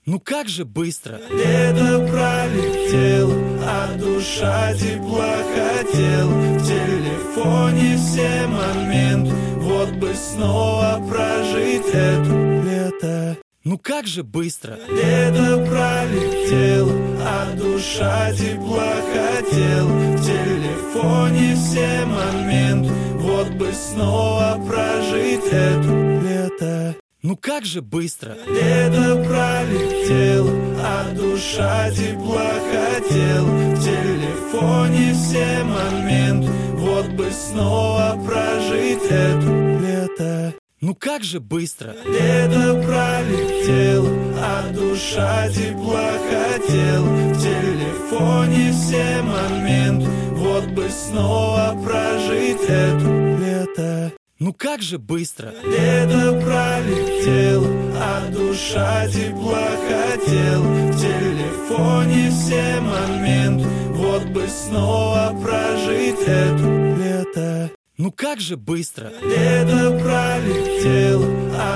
Ну как же быстро! Лето пролетело, а душа тепла хотел. В телефоне все моменты, вот бы снова прожить это лето. Ну как же быстро! Лето пролетело, а душа тепла хотел. В телефоне все моменты, вот бы снова прожить это лето. Ну как же быстро! Лето пролетело, а душа тепла хотел. В телефоне все моменты, вот бы снова прожить это лето. Ну как же быстро! Лето пролетело, а душа тепла хотел. В телефоне все моменты, вот бы снова прожить это лето. Ну как же быстро! Лето пролетело, а душа тепла хотел. В телефоне все моменты, вот бы снова прожить это лето. Ну как же быстро! Лето пролетело, а